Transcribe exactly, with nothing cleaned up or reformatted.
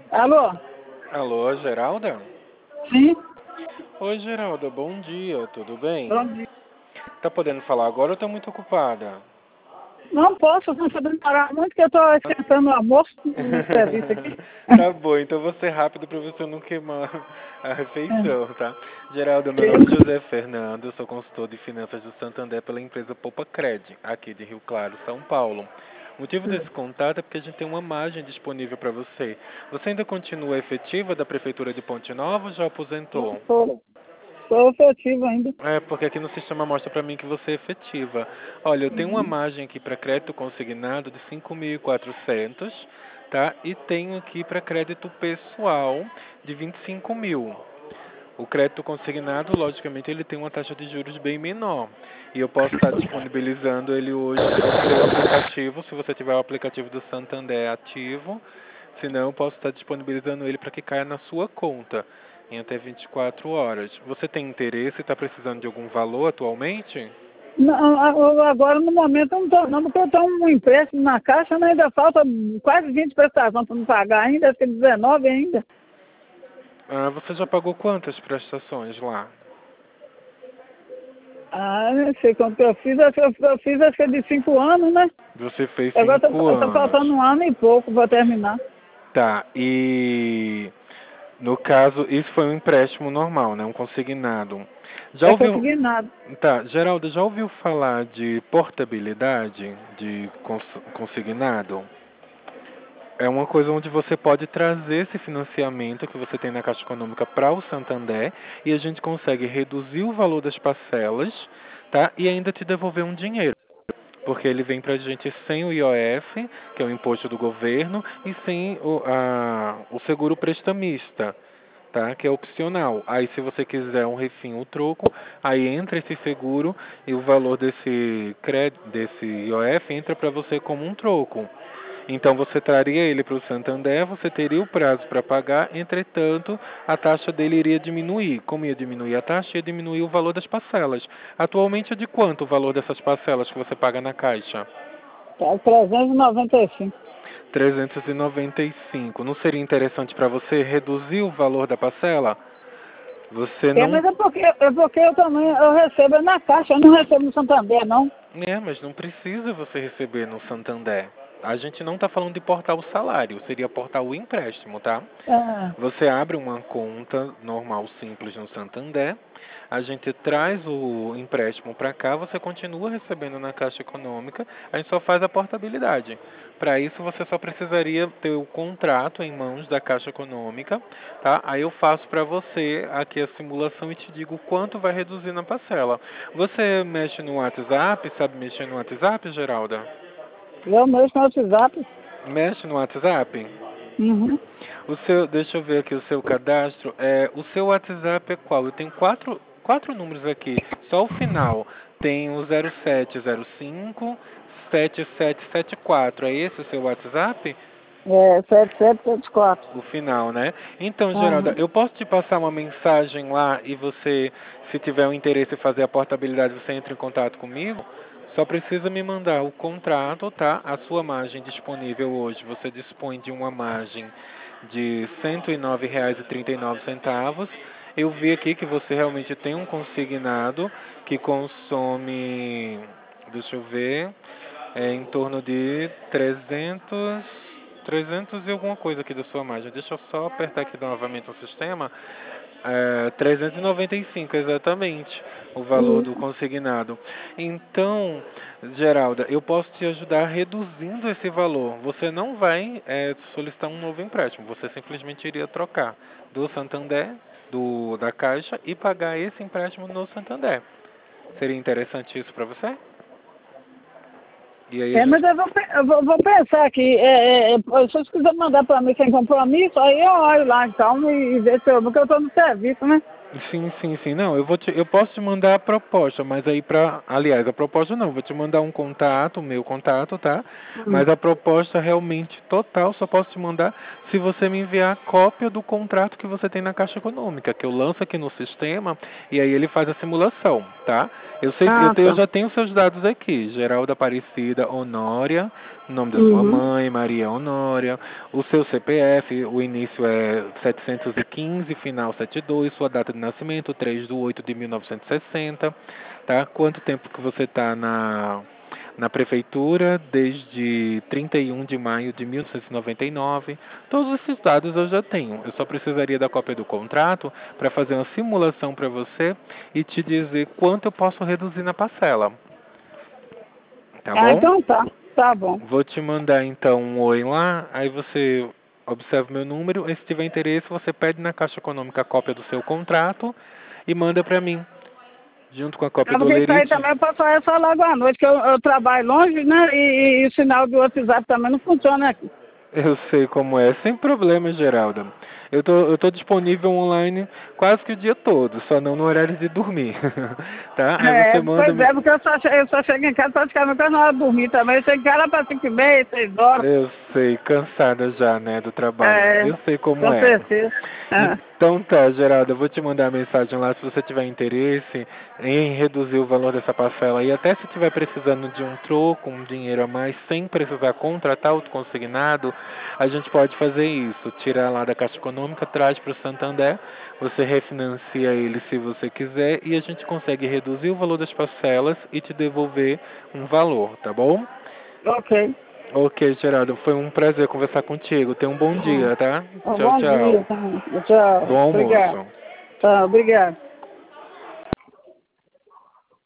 Alô? Alô, Geralda? Sim? Oi, Geralda, bom dia, tudo bem? Bom dia. Tá podendo falar agora ou tá muito ocupada? Não posso, não estou demorar muito, que eu estou esquentando o almoço no serviço aqui. Tá bom, então vou ser rápido para você não queimar a refeição, tá? Geralda, meu nome é Sim. José Fernando, eu sou consultor de finanças do Santander pela empresa Poupa Cred, aqui de Rio Claro, São Paulo. O motivo desse contato é porque a gente tem uma margem disponível para você. Você ainda continua efetiva da Prefeitura de Ponte Nova ou já aposentou? Estou, estou efetivo ainda. É, porque aqui no sistema mostra para mim que você é efetiva. Olha, eu tenho uma margem aqui para crédito consignado de cinco mil e quatrocentos, tá? E tenho aqui para crédito pessoal de vinte e cinco mil. O crédito consignado, logicamente, ele tem uma taxa de juros bem menor. E eu posso estar disponibilizando ele hoje no seu aplicativo, se você tiver o aplicativo do Santander ativo. Se não, eu posso estar disponibilizando ele para que caia na sua conta em até vinte e quatro horas. Você tem interesse e está precisando de algum valor atualmente? Não, a- agora, no momento, eu não estou, não, porque eu tenho um empréstimo na caixa, mas ainda falta quase vinte prestações para me pagar ainda, acho que dezenove ainda. Ah, você já pagou quantas prestações lá? Ah, não sei quanto que eu fiz, acho que eu, eu fiz acho que é de cinco anos, né? Você fez Agora cinco está anos. faltando um ano e pouco para terminar. Tá, e no caso, isso foi um empréstimo normal, né? Um consignado. Já É ouviu. consignado. Tá, Geraldo, já ouviu falar de portabilidade de cons- consignado? É uma coisa onde você pode trazer esse financiamento que você tem na Caixa Econômica para o Santander e a gente consegue reduzir o valor das parcelas, tá? E ainda te devolver um dinheiro. Porque ele vem para a gente sem o I O F, que é o imposto do governo, e sem o, a, o seguro prestamista, tá? Que é opcional. Aí, se você quiser um refim ou troco, aí entra esse seguro e o valor desse crédito, desse I O F entra para você como um troco. Então, você traria ele para o Santander, você teria o prazo para pagar, entretanto, a taxa dele iria diminuir. Como ia diminuir a taxa? Ia diminuir o valor das parcelas. Atualmente é de quanto o valor dessas parcelas que você paga na Caixa? Tá trezentos e noventa e cinco. trezentos e noventa e cinco. Não seria interessante para você reduzir o valor da parcela? Você É, não. mas é porque, é porque eu também eu recebo é na caixa, eu não recebo no Santander, não. É, mas não precisa você receber no Santander. A gente não está falando de portar o salário, seria portar o empréstimo, tá? É, Você abre uma conta normal, simples no Santander, a gente traz o empréstimo para cá, você continua recebendo na Caixa Econômica, a gente só faz a portabilidade. Para isso, você só precisaria ter o contrato em mãos da Caixa Econômica, tá? Aí eu faço para você aqui a simulação e te digo quanto vai reduzir na parcela. Você mexe no WhatsApp, sabe mexer no WhatsApp, Geralda? eu mexo no WhatsApp. Mexe no WhatsApp? Uhum. O seu, deixa eu ver aqui o seu cadastro. É, o seu WhatsApp é qual? Eu tenho quatro, quatro números aqui. Só o final. Tem o zero sete zero cinco sete sete sete quatro. É esse o seu WhatsApp? É sete sete sete quatro. O final, né? Então, Geralda, Uhum. eu posso te passar uma mensagem lá e você, se tiver um interesse em fazer a portabilidade, você entra em contato comigo? Só precisa me mandar o contrato, tá? A sua margem disponível hoje, você dispõe de uma margem de cento e nove reais e trinta e nove centavos. Eu vi aqui que você realmente tem um consignado que consome, deixa eu ver, é em torno de trezentos, trezentos e alguma coisa aqui da sua margem. Deixa eu só apertar aqui novamente o sistema. É, trezentos e noventa e cinco, exatamente, o valor do Isso. consignado. Então, Geralda, eu posso te ajudar reduzindo esse valor. Você não vai é, solicitar um novo empréstimo, você simplesmente iria trocar do Santander, do, da Caixa, e pagar esse empréstimo no Santander. Seria interessante isso para você? E aí a É, gente. mas eu vou, pe- eu vou, vou pensar aqui. É, é, é, se vocês quiserem mandar para mim sem compromisso, aí eu olho lá então e, e ver se eu. Porque eu estou no serviço, né? Sim, sim, sim. Não, eu vou te, eu posso te mandar a proposta, mas aí para, aliás, a proposta não, vou te mandar um contato, o meu contato, tá? Hum. Mas a proposta realmente total só posso te mandar se você me enviar a cópia do contrato que você tem na Caixa Econômica, que eu lanço aqui no sistema e aí ele faz a simulação, tá? Eu sei, eu, Ah, te- eu tá. já tenho seus dados aqui, Geralda Aparecida Honória, o nome da sua Uhum. mãe, Maria Honória, o seu C P F, o início é setecentos e quinze, final setenta e dois, sua data de nascimento, três de oito de mil novecentos e sessenta, tá? Quanto tempo que você está na, na prefeitura, desde trinta e um de maio de mil novecentos e noventa e nove. Todos esses dados eu já tenho. Eu só precisaria da cópia do contrato para fazer uma simulação para você e te dizer quanto eu posso reduzir na parcela. Tá Ah, bom? então tá. Tá bom. Vou te mandar então um oi lá, aí você observa meu número e se tiver interesse você pede na Caixa Econômica a cópia do seu contrato e manda para mim, junto com a cópia É do porque isso aí Olerite. também eu posso fazer só logo à noite, que eu, eu trabalho longe, né? E, e o sinal do WhatsApp também não funciona aqui. Eu sei como é, sem problema, Geralda. Eu tô, eu tô disponível online quase que o dia todo, só não no horário de dormir, tá? Aí É, você manda... pois é, porque eu só, che- eu só chego em casa praticamente quase na hora de dormir também. Eu chego em casa lá para cinco e meia, seis horas. Eu sei, cansada já, né, do trabalho. É, Eu sei como com é. certeza. É. Então tá, Geraldo, eu vou te mandar a mensagem lá se você tiver interesse em reduzir o valor dessa parcela. E até se tiver precisando de um troco, um dinheiro a mais, sem precisar contratar o consignado, a gente pode fazer isso. Tirar lá da Caixa Econômica, traz para o Santander, você refinancia ele se você quiser e a gente consegue reduzir o valor das parcelas e te devolver um valor, tá bom? Ok. Ok, Geraldo, foi um prazer conversar contigo. Tenha um bom Bom, dia, tá? um Tchau, bom dia tchau. também. Tchau. Bom Obrigado. almoço. Tá, obrigado.